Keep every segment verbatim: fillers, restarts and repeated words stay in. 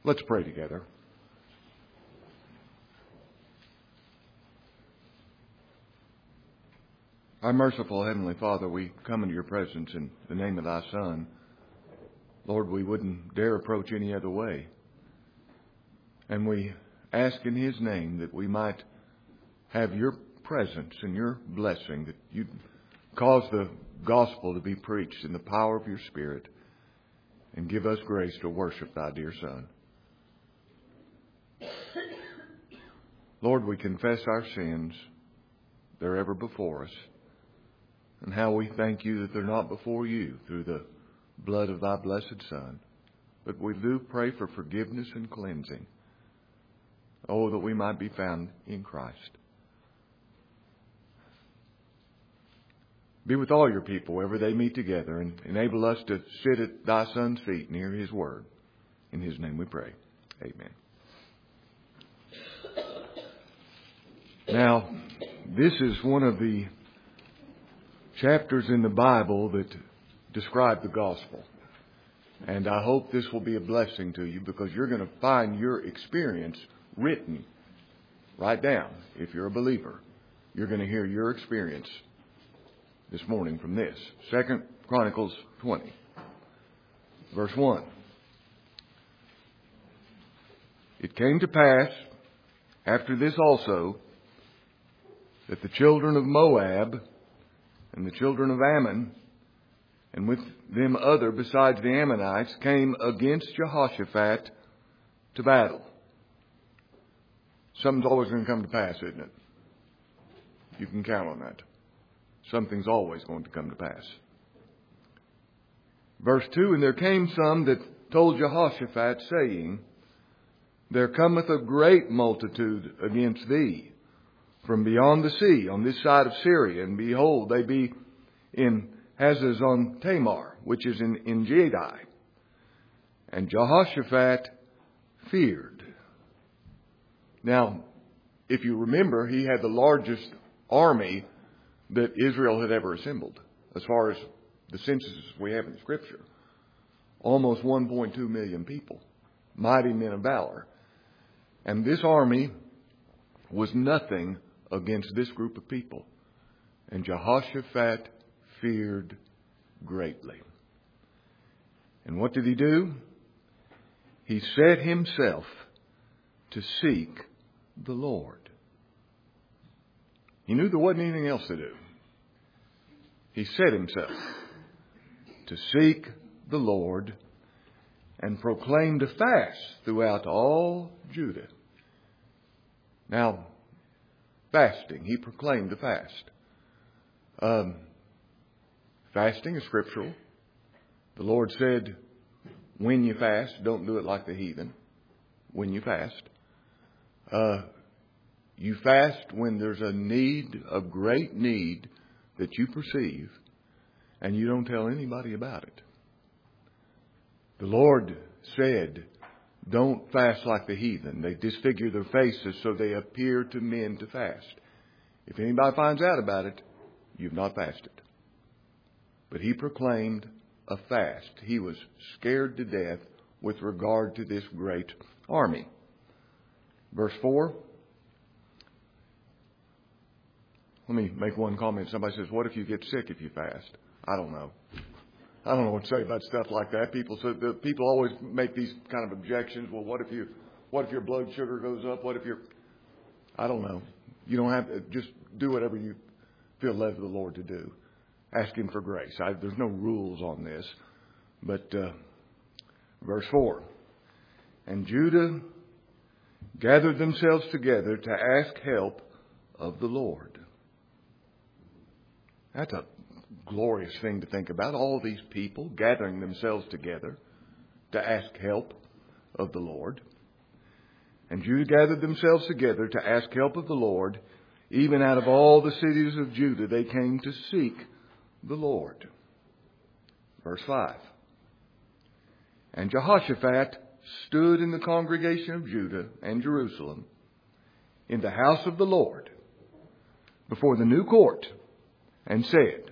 Let's pray together. Our merciful Heavenly Father, we come into your presence in the name of thy Son. Lord, we wouldn't dare approach any other way. And we ask in his name that we might have your presence and your blessing, that you'd cause the gospel to be preached in the power of your Spirit, and give us grace to worship thy dear Son. Lord, we confess our sins. They're ever before us. And how we thank you that they're not before you through the blood of thy blessed Son. But we do pray for forgiveness and cleansing. Oh, that we might be found in Christ. Be with all your people wherever they meet together, and enable us to sit at thy Son's feet near his word. In his name we pray. Amen. Now, this is one of the chapters in the Bible that describe the gospel. And I hope this will be a blessing to you, because you're going to find your experience written right down. If you're a believer, you're going to hear your experience this morning from this. Second Chronicles twenty, verse one. It came to pass after this also that the children of Moab and the children of Ammon, and with them other besides the Ammonites, came against Jehoshaphat to battle. Something's always going to come to pass, isn't it? You can count on that. Something's always going to come to pass. Verse two, and there came some that told Jehoshaphat, saying, there cometh a great multitude against thee from beyond the sea, on this side of Syria, and behold, they be in Hazazon Tamar, which is in, in Jedi. And Jehoshaphat feared. Now, if you remember, he had the largest army that Israel had ever assembled, as far as the census we have in Scripture. Almost one point two million people, mighty men of valor. And this army was nothing against this group of people. And Jehoshaphat feared greatly. And what did he do? He set himself to seek the Lord. He knew there wasn't anything else to do. He set himself to seek the Lord and proclaimed a fast throughout all Judah. Now, fasting. He proclaimed a fast. Um, fasting is scriptural. The Lord said, when you fast, don't do it like the heathen. When you fast. Uh, you fast when there's a need, a great need that you perceive, and you don't tell anybody about it. The Lord said, don't fast like the heathen. They disfigure their faces so they appear to men to fast. If anybody finds out about it, you've not fasted. But he proclaimed a fast. He was scared to death with regard to this great army. Verse four. Let me make one comment. Somebody says, what if you get sick if you fast? I don't know. I don't know what to say about stuff like that. People so the people always make these kind of objections. Well, what if you, what if your blood sugar goes up? What if your, I don't know. You don't have to, just do whatever you feel led of the Lord to do. Ask Him for grace. I, there's no rules on this, but uh, verse four, and Judah gathered themselves together to ask help of the Lord. That's a glorious thing to think about. All these people gathering themselves together to ask help of the Lord. And Judah gathered themselves together to ask help of the Lord. Even out of all the cities of Judah, they came to seek the Lord. Verse five. And Jehoshaphat stood in the congregation of Judah and Jerusalem in the house of the Lord before the new court and said,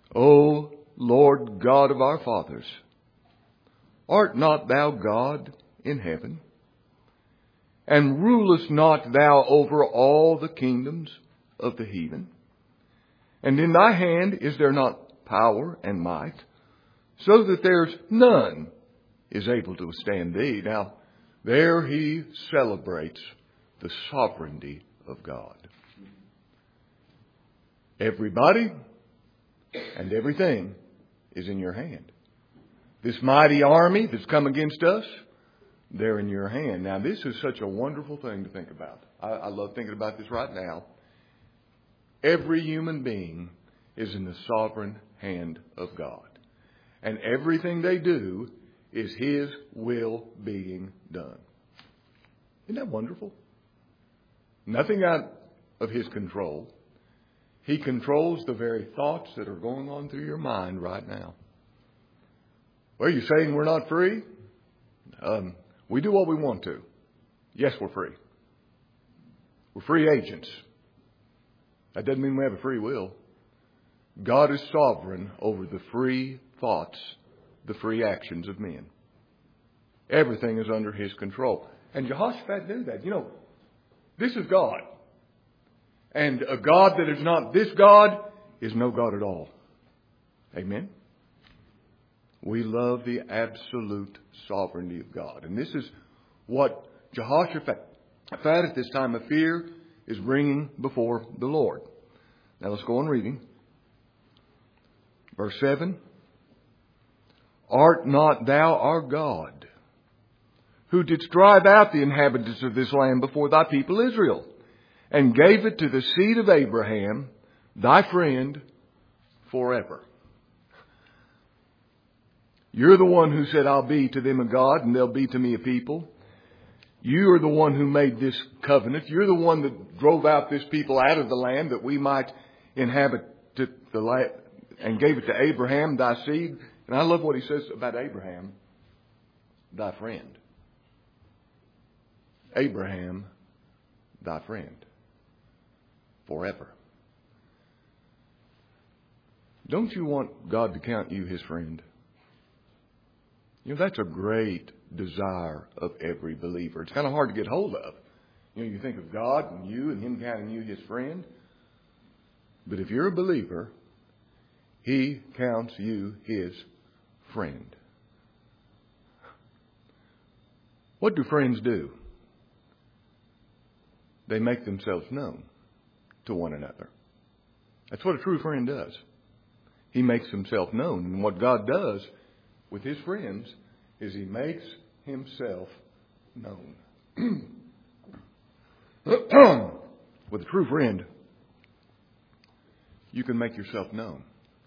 O Lord God of our fathers, art not thou God in heaven? And rulest not thou over all the kingdoms of the heathen? And in thy hand is there not power and might, so that there's none is able to withstand thee? Now, there he celebrates the sovereignty of God. Everybody and everything is in your hand. This mighty army that's come against us, they're in your hand. Now, this is such a wonderful thing to think about. I, I love thinking about this right now. Every human being is in the sovereign hand of God. And everything they do is His will being done. Isn't that wonderful? Nothing out of His control. He controls the very thoughts that are going on through your mind right now. Well, are you saying we're not free? Um, we do what we want to. Yes, we're free. We're free agents. That doesn't mean we have a free will. God is sovereign over the free thoughts, the free actions of men. Everything is under His control. And Jehoshaphat knew that. You know, this is God. And a God that is not this God is no God at all. Amen? We love the absolute sovereignty of God. And this is what Jehoshaphat at this time of fear is bringing before the Lord. Now let's go on reading. Verse seven. Art not thou our God, who didst drive out the inhabitants of this land before thy people Israel, and gave it to the seed of Abraham, thy friend, forever? You're the one who said, I'll be to them a God, and they'll be to me a people. You are the one who made this covenant. You're the one that drove out this people out of the land that we might inhabit the land, and gave it to Abraham, thy seed. And I love what he says about Abraham, thy friend. Abraham, thy friend. Forever. Don't you want God to count you His friend? You know, that's a great desire of every believer. It's kind of hard to get hold of. You know, you think of God and you and Him counting you His friend. But if you're a believer, He counts you His friend. What do friends do? They make themselves known to one another. That's what a true friend does. He makes himself known. And what God does with His friends is He makes Himself known. With a true friend, you can make yourself known.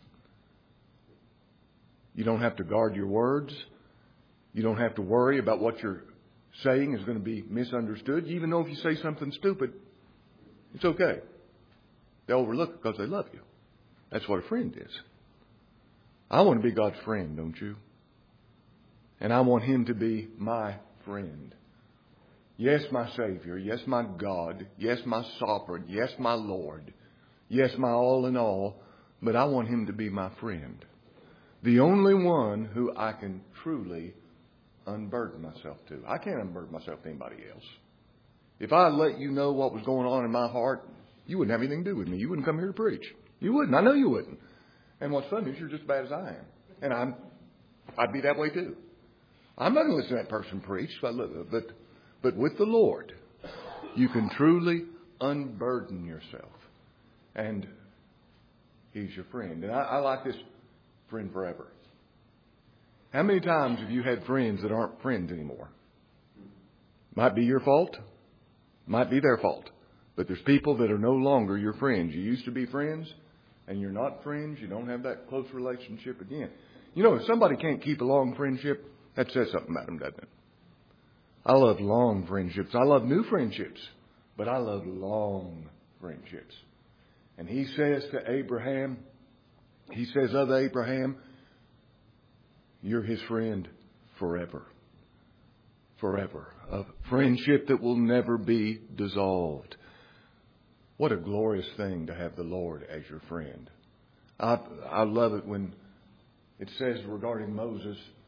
You don't have to guard your words. You don't have to worry about what you're saying is going to be misunderstood. You even know if you say something stupid, it's okay. They overlook it because they love you. That's what a friend is. I want to be God's friend, don't you? And I want Him to be my friend. Yes, my Savior. Yes, my God. Yes, my Sovereign. Yes, my Lord. Yes, my all in all. But I want Him to be my friend. The only one who I can truly unburden myself to. I can't unburden myself to anybody else. If I let you know what was going on in my heart, you wouldn't have anything to do with me. You wouldn't come here to preach. You wouldn't. I know you wouldn't. And what's funny is you're just as bad as I am. And I'm, I'd be that way too. I'm not going to listen to that person preach, but, but, but with the Lord, you can truly unburden yourself. And He's your friend. And I, I like this friend forever. How many times have you had friends that aren't friends anymore? Might be your fault. Might be their fault. But there's people that are no longer your friends. You used to be friends, and you're not friends. You don't have that close relationship again. You know, if somebody can't keep a long friendship, that says something about them, doesn't it? I love long friendships. I love new friendships. But I love long friendships. And He says to Abraham, He says of Abraham, you're his friend forever. Forever. A friendship that will never be dissolved. What a glorious thing to have the Lord as your friend. I, I love it when it says regarding Moses,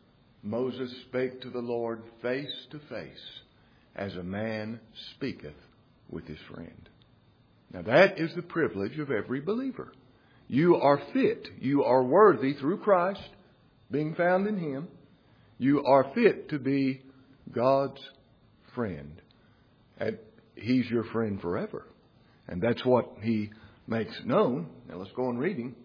Moses spake to the Lord face to face, as a man speaketh with his friend. Now that is the privilege of every believer. You are fit. You are worthy through Christ, being found in Him. You are fit to be God's friend. And He's your friend forever. And that's what He makes known. Now let's go on reading.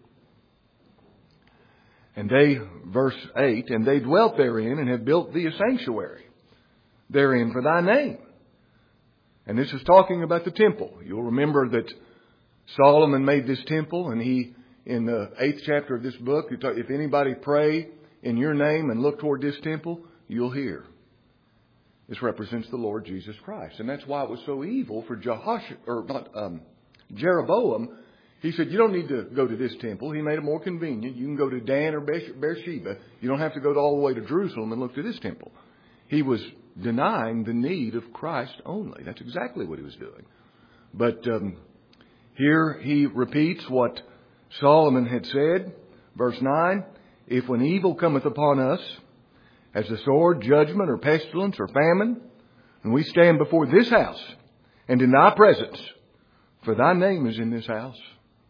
And they, verse eight, and they dwelt therein and have built thee a sanctuary therein for thy name. And this is talking about the temple. You'll remember that Solomon made this temple, and he, in the eighth chapter of this book, if anybody pray in your name and look toward this temple, you'll hear. This represents the Lord Jesus Christ. And that's why it was so evil for Jehosh, or not, um, Jeroboam. He said, you don't need to go to this temple. He made it more convenient. You can go to Dan or Beersheba. You don't have to go all the way to Jerusalem and look to this temple. He was denying the need of Christ only. That's exactly what he was doing. But um, here he repeats what Solomon had said. Verse nine, if when evil cometh upon us, as the sword, judgment, or pestilence, or famine, and we stand before this house, and in thy presence, for thy name is in this house.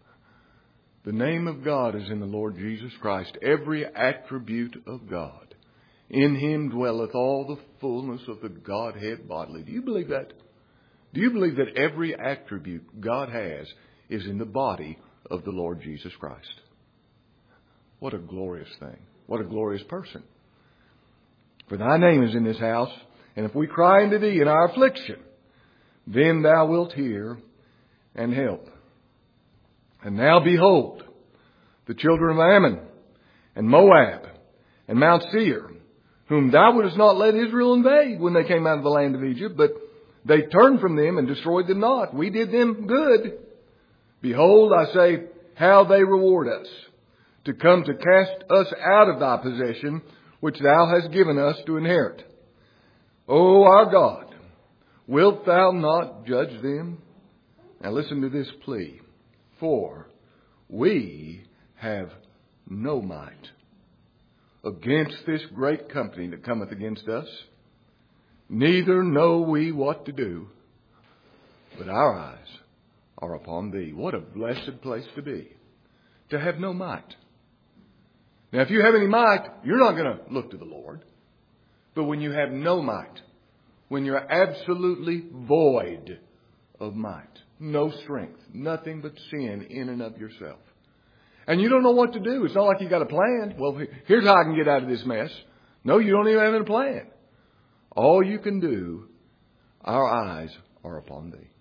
The name of God is in the Lord Jesus Christ. Every attribute of God. In Him dwelleth all the fullness of the Godhead bodily. Do you believe that? Do you believe that every attribute God has is in the body of the Lord Jesus Christ? What a glorious thing. What a glorious person. For thy name is in this house, and if we cry unto thee in our affliction, then thou wilt hear and help. And now behold, the children of Ammon and Moab and Mount Seir, whom thou wouldest not let Israel invade when they came out of the land of Egypt, but they turned from them and destroyed them not. We did them good. Behold, I say, how they reward us, to come to cast us out of thy possession, which thou hast given us to inherit. O our God, wilt thou not judge them? Now listen to this plea. For we have no might against this great company that cometh against us, neither know we what to do, but our eyes are upon thee. What a blessed place to be, to have no might. Now, if you have any might, you're not going to look to the Lord. But when you have no might, when you're absolutely void of might, no strength, nothing but sin in and of yourself, and you don't know what to do, it's not like you got a plan. Well, here's how I can get out of this mess. No, you don't even have a plan. All you can do, our eyes are upon thee.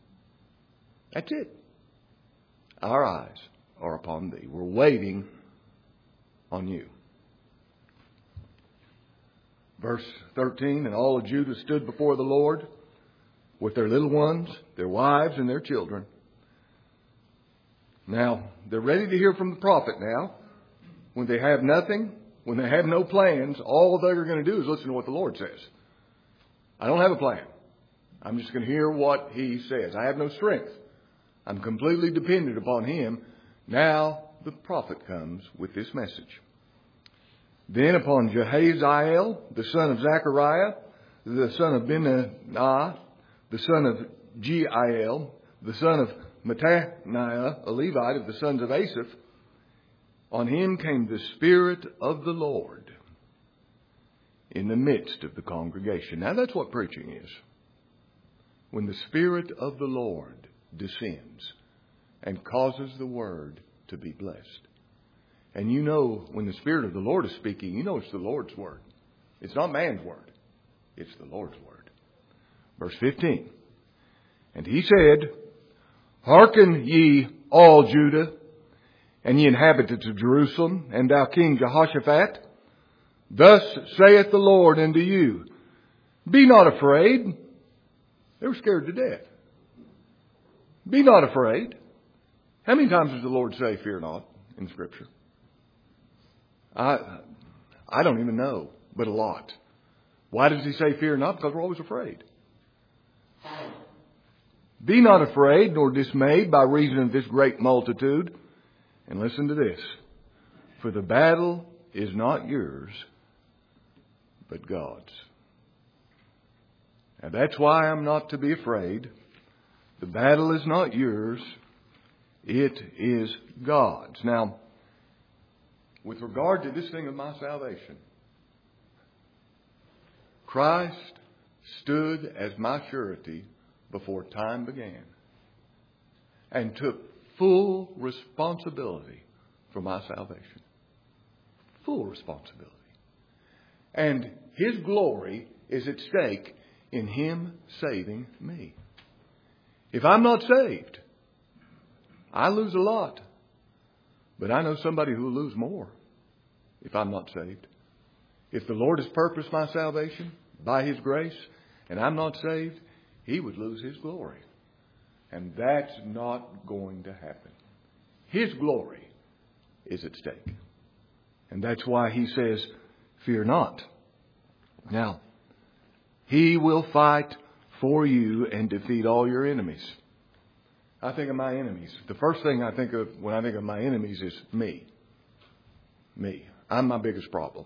That's it. Our eyes are upon thee. We're waiting on you. Verse thirteen, and all of Judah stood before the Lord with their little ones, their wives, and their children. Now, they're ready to hear from the prophet now. When they have nothing, when they have no plans, all they're going to do is listen to what the Lord says. I don't have a plan. I'm just going to hear what He says. I have no strength. I'm completely dependent upon Him. Now, the prophet comes with this message. Then upon Jehaziel, the son of Zechariah, the son of Benaiah, the son of Jeiel, the son of Mattaniah, a Levite of the sons of Asaph, on him came the Spirit of the Lord in the midst of the congregation. Now that's what preaching is. When the Spirit of the Lord descends and causes the Word to be blessed. And you know, when the Spirit of the Lord is speaking, you know it's the Lord's Word. It's not man's Word. It's the Lord's Word. Verse fifteen. And He said, Hearken ye all Judah, and ye inhabitants of Jerusalem, and thou King Jehoshaphat. Thus saith the Lord unto you, Be not afraid. They were scared to death. Be not afraid. How many times does the Lord say, fear not, in Scripture? I I don't even know, but a lot. Why does He say fear not? Because we're always afraid. Be not afraid nor dismayed by reason of this great multitude. And listen to this. For the battle is not yours, but God's. And that's why I'm not to be afraid. The battle is not yours. It is God's. Now, with regard to this thing of my salvation, Christ stood as my surety before time began and took full responsibility for my salvation. Full responsibility. And His glory is at stake in Him saving me. If I'm not saved, I lose a lot. But I know somebody who will lose more if I'm not saved. If the Lord has purposed my salvation by His grace and I'm not saved, He would lose His glory. And that's not going to happen. His glory is at stake. And that's why He says, fear not. Now, He will fight for you and defeat all your enemies. I think of my enemies. The first thing I think of when I think of my enemies is me. Me. I'm my biggest problem.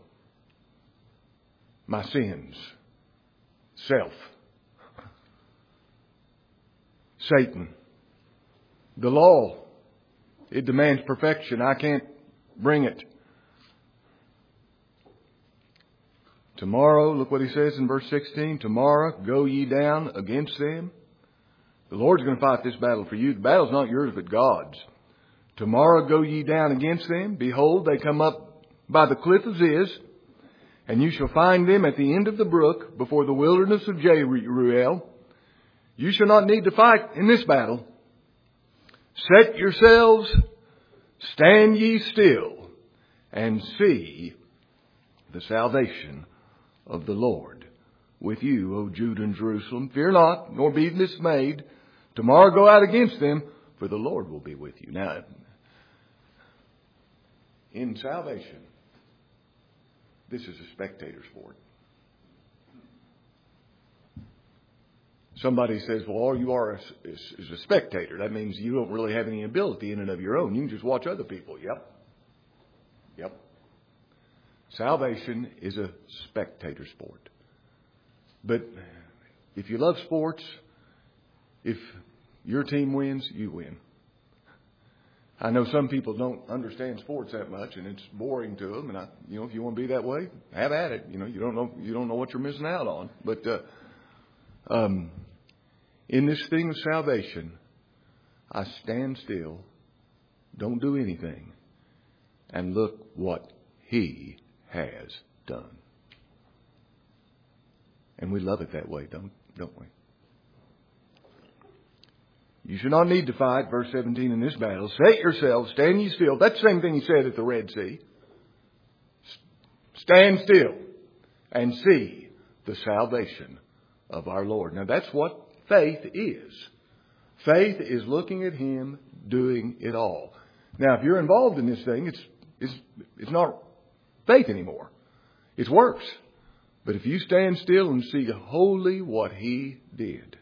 My sins. Self. Satan. The law. It demands perfection. I can't bring it. Tomorrow, look what He says in verse sixteen. Tomorrow go ye down against them. The Lord's going to fight this battle for you. The battle's not yours but God's. Tomorrow go ye down against them. Behold, they come up by the cliff of Ziz, and you shall find them at the end of the brook before the wilderness of Jeruel. You shall not need to fight in this battle. Set yourselves, stand ye still, and see the salvation of the Lord with you, O Judah and Jerusalem. Fear not, nor be dismayed. Tomorrow go out against them, for the Lord will be with you. Now, in salvation, this is a spectator sport. Somebody says, well, all you are is, is a spectator. That means you don't really have any ability in and of your own. You can just watch other people. Yep. Yep. Salvation is a spectator sport. But if you love sports, if your team wins, you win. I know some people don't understand sports that much, and it's boring to them. And I, you know, if you want to be that way, have at it. You know, you don't know you don't know what you're missing out on. But uh, um, in this thing of salvation, I stand still, don't do anything, and look what He has done. And we love it that way, don't don't we? You should not need to fight, verse seventeen, in this battle. Set yourselves, stand ye still. That's the same thing He said at the Red Sea. Stand still and see the salvation of our Lord. Now that's what faith is. Faith is looking at Him doing it all. Now if you're involved in this thing, it's it's it's not faith anymore. It's works. But if you stand still and see wholly what He did.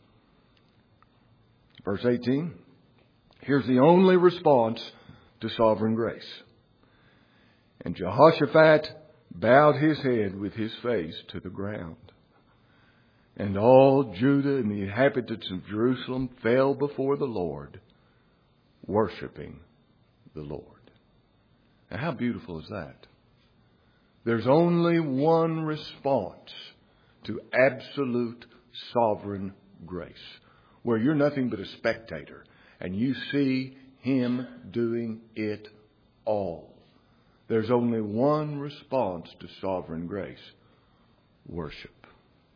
Verse eighteen, here's the only response to sovereign grace. And Jehoshaphat bowed his head with his face to the ground. And all Judah and the inhabitants of Jerusalem fell before the Lord, worshiping the Lord. Now how beautiful is that? There's only one response to absolute sovereign grace, where you're nothing but a spectator and you see Him doing it all. There's only one response to sovereign grace. Worship.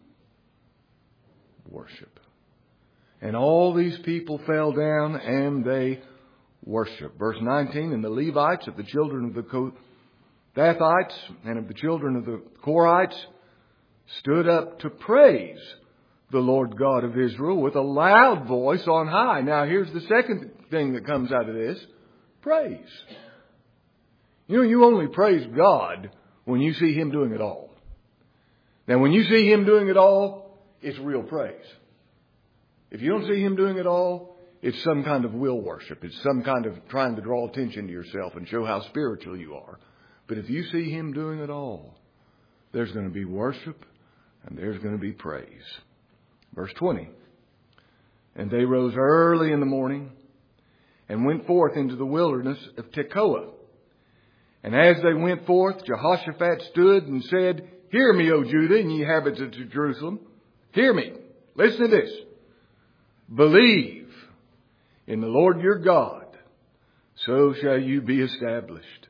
Worship. And all these people fell down and they worshiped. Verse nineteen, and the Levites of the children of the Kohathites and of the children of the Korites stood up to praise the Lord God of Israel with a loud voice on high. Now here's the second thing that comes out of this. Praise. You know, you only praise God when you see Him doing it all. Now when you see Him doing it all, it's real praise. If you don't see Him doing it all, it's some kind of will worship. It's some kind of trying to draw attention to yourself and show how spiritual you are. But if you see Him doing it all, there's going to be worship, and there's going to be praise. Verse twenty. And they rose early in the morning and went forth into the wilderness of Tekoa. And as they went forth, Jehoshaphat stood and said, Hear me, O Judah, and ye inhabitants of Jerusalem. Hear me. Listen to this. Believe in the Lord your God, so shall you be established.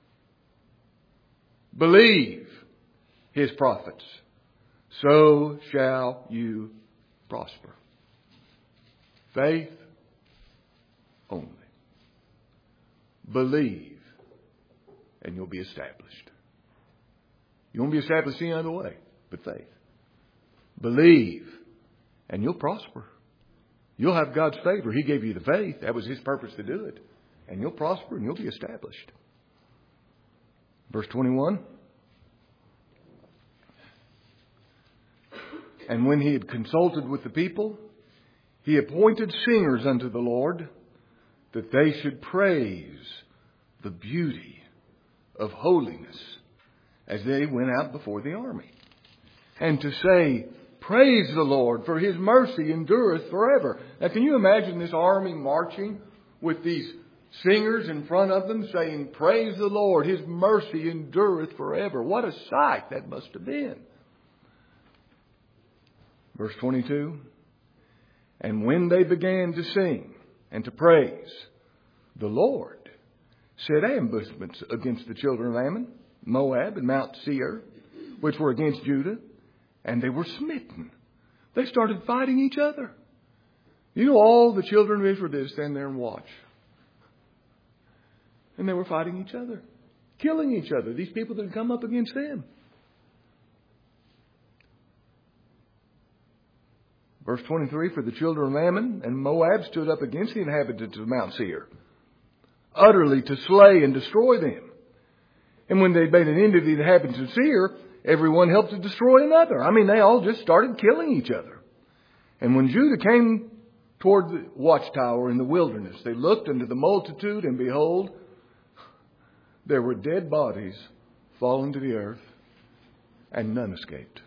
Believe His prophets, so shall you prosper. Faith only. Believe, and you'll be established. You won't be established any other way but faith. Believe, and you'll prosper. You'll have God's favor. He gave you the faith. That was His purpose to do it. And you'll prosper and you'll be established. Verse twenty-one. And when he had consulted with the people, he appointed singers unto the Lord, that they should praise the beauty of holiness as they went out before the army. And to say, Praise the Lord, for His mercy endureth forever. Now, can you imagine this army marching with these singers in front of them saying, Praise the Lord, His mercy endureth forever. What a sight that must have been. Verse twenty-two. And when they began to sing and to praise, the Lord set ambushments against the children of Ammon, Moab, and Mount Seir, which were against Judah, and they were smitten. They started fighting each other. You know, all the children of Israel did stand there and watch. And they were fighting each other, killing each other. These people that had come up against them. Verse twenty-three, For the children of Ammon and Moab stood up against the inhabitants of Mount Seir, utterly to slay and destroy them. And when they made an end of the inhabitants of Seir, everyone helped to destroy another. I mean, they all just started killing each other. And when Judah came toward the watchtower in the wilderness, they looked unto the multitude, and behold, there were dead bodies fallen to the earth, and none escaped.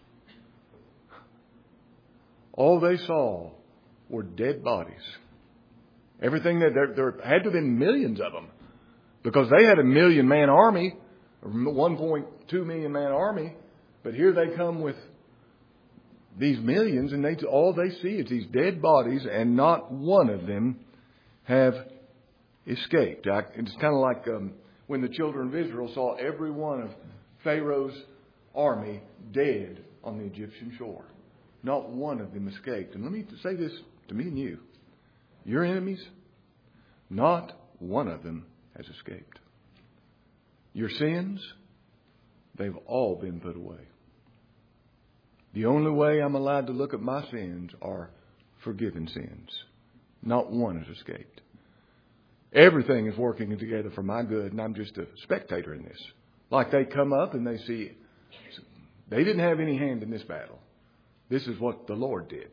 All they saw were dead bodies. Everything that there, there had to have been millions of them, because they had a million man army, one point two million man army. But here they come with these millions, and they all they see is these dead bodies, and not one of them have escaped. I, it's kind of like um, when the children of Israel saw every one of Pharaoh's army dead on the Egyptian shore. Not one of them escaped. And let me say this to me and you. Your enemies, not one of them has escaped. Your sins, they've all been put away. The only way I'm allowed to look at my sins are forgiven sins. Not one has escaped. Everything is working together for my good, and I'm just a spectator in this. Like they come up and they see, they didn't have any hand in this battle. This is what the Lord did.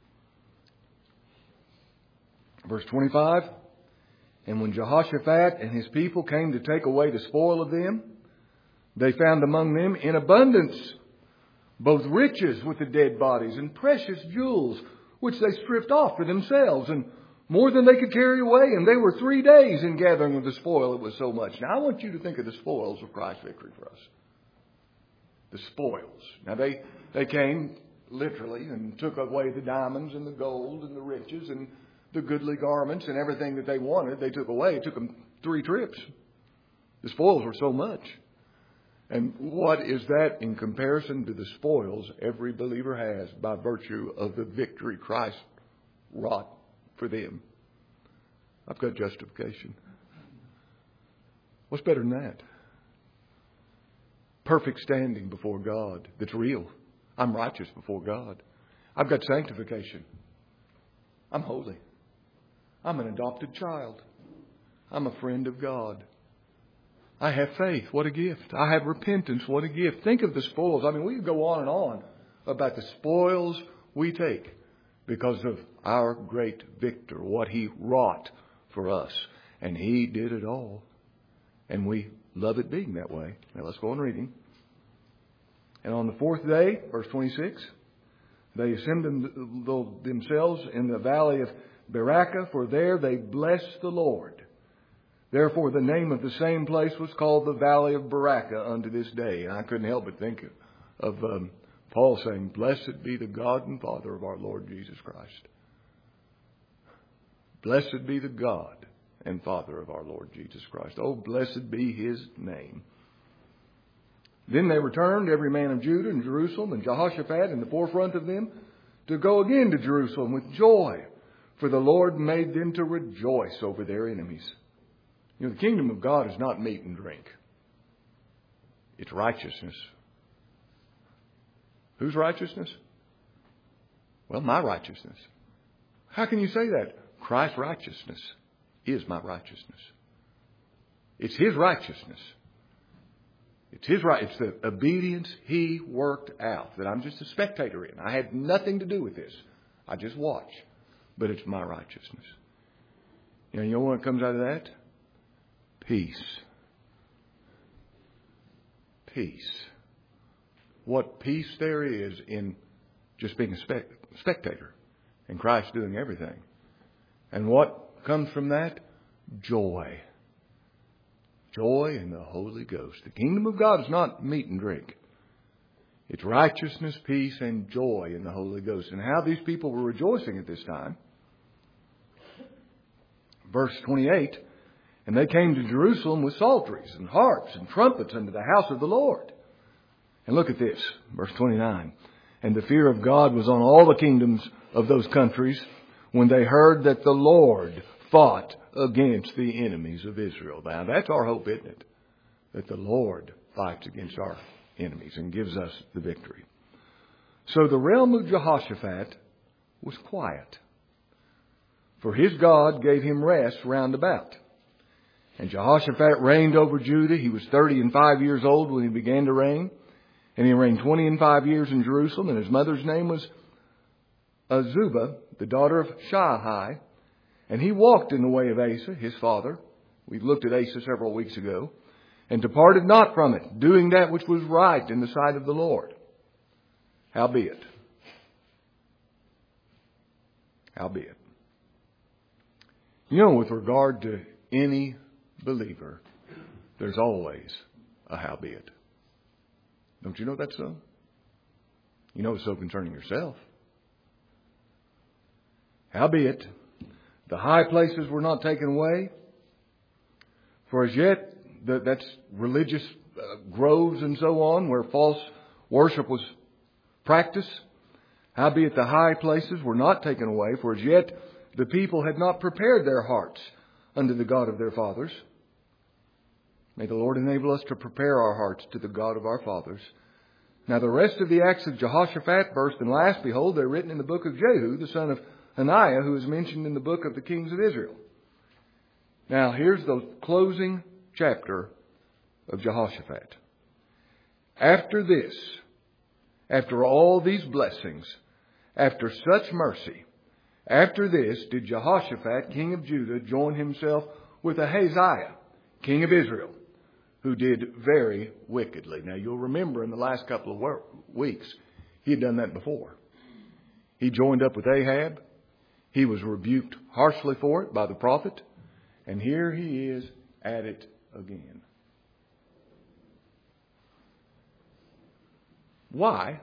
Verse twenty-five. And when Jehoshaphat and his people came to take away the spoil of them, they found among them in abundance both riches with the dead bodies and precious jewels, which they stripped off for themselves, and more than they could carry away. And they were three days in gathering of the spoil. It was so much. Now I want you to think of the spoils of Christ's victory for us. The spoils. Now they, they came literally and took away the diamonds and the gold and the riches and the goodly garments and everything that they wanted. They took away. It took them three trips. The spoils were so much. And what is that in comparison to the spoils every believer has by virtue of the victory Christ wrought for them? I've got justification. What's better than that? Perfect standing before God that's real. I'm righteous before God. I've got sanctification. I'm holy. I'm an adopted child. I'm a friend of God. I have faith. What a gift. I have repentance. What a gift. Think of the spoils. I mean, we could go on and on about the spoils we take because of our great victor, what He wrought for us. And He did it all. And we love it being that way. Now let's go on reading. And on the fourth day, verse twenty-six, they assembled themselves in the valley of Berachah, for there they blessed the Lord. Therefore the name of the same place was called the Valley of Berachah unto this day. And I couldn't help but think of, of um, Paul saying, "Blessed be the God and Father of our Lord Jesus Christ." Blessed be the God and Father of our Lord Jesus Christ. Oh, blessed be His name. Then they returned, every man of Judah and Jerusalem, and Jehoshaphat in the forefront of them, to go again to Jerusalem with joy, for the Lord made them to rejoice over their enemies. You know, the kingdom of God is not meat and drink. It's righteousness. Whose righteousness? Well, my righteousness. How can you say that? Christ's righteousness is my righteousness. It's His righteousness. It's His right. It's the obedience He worked out that I'm just a spectator in. I had nothing to do with this. I just watch. But it's my righteousness. You know, you know what comes out of that? Peace. Peace. What peace there is in just being a spect- spectator and Christ doing everything. And what comes from that? Joy. Joy in the Holy Ghost. The kingdom of God is not meat and drink. It's righteousness, peace, and joy in the Holy Ghost. And how these people were rejoicing at this time. Verse twenty-eight, and they came to Jerusalem with psalteries and harps and trumpets unto the house of the Lord. And look at this, verse twenty-nine. And the fear of God was on all the kingdoms of those countries when they heard that the Lord fought against the enemies of Israel. Now, that's our hope, isn't it? That the Lord fights against our enemies and gives us the victory. So the realm of Jehoshaphat was quiet, for his God gave him rest round about. And Jehoshaphat reigned over Judah. He was thirty and five years old when he began to reign. And he reigned twenty and five years in Jerusalem. And his mother's name was Azubah, the daughter of Shahai. And he walked in the way of Asa, his father. We looked at Asa several weeks ago. And departed not from it, doing that which was right in the sight of the Lord. Howbeit. Howbeit. You know, with regard to any believer, there's always a howbeit. Don't you know that's so? You know it's so concerning yourself. Howbeit, the high places were not taken away, for as yet the, that's religious uh, groves and so on where false worship was practiced. Howbeit the high places were not taken away, for as yet the people had not prepared their hearts unto the God of their fathers. May the Lord enable us to prepare our hearts to the God of our fathers. Now the rest of the acts of Jehoshaphat, first and last, behold, they're written in the book of Jehu, the son of Hananiah, who is mentioned in the book of the kings of Israel. Now here's the closing chapter of Jehoshaphat. After this, after all these blessings, after such mercy, after this did Jehoshaphat, king of Judah, join himself with Ahaziah, king of Israel, who did very wickedly. Now you'll remember in the last couple of weeks, he had done that before. He joined up with Ahab. He was rebuked harshly for it by the prophet. And here he is at it again. Why?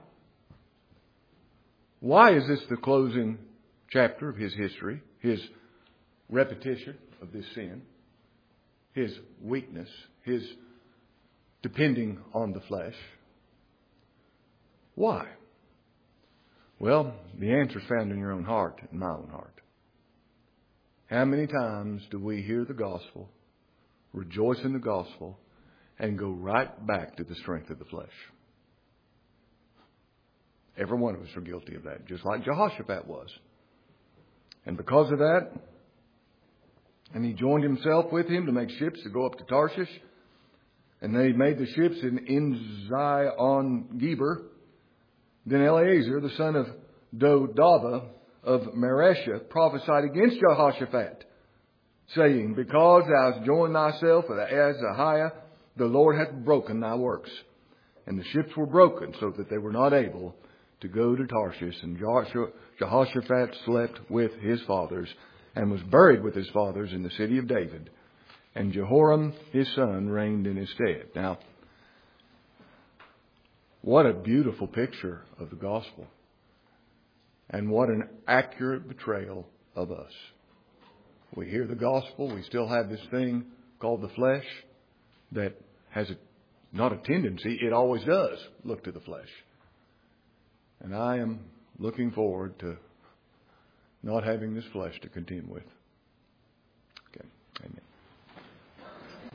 Why is this the closing chapter of his history? His repetition of this sin? His weakness? His depending on the flesh? Why? Well, the answer is found in your own heart, in my own heart. How many times do we hear the gospel, rejoice in the gospel, and go right back to the strength of the flesh? Every one of us are guilty of that, just like Jehoshaphat was. And because of that, and he joined himself with him to make ships to go up to Tarshish. And they made the ships in Enzion-Geber. Then Eleazar, the son of Dodavah of Mareshah, prophesied against Jehoshaphat, saying, Because thou hast joined thyself with Ahaziah, the Lord hath broken thy works. and the ships were broken so that they were not able to go to Tarshish. And Jehoshaphat slept with his fathers and was buried with his fathers in the city of David. And Jehoram, his son, reigned in his stead. Now, what a beautiful picture of the gospel. And what an accurate portrayal of us. We hear the gospel. We still have this thing called the flesh that has a, not a tendency, it always does look to the flesh. And I am looking forward to not having this flesh to contend with. Okay, amen.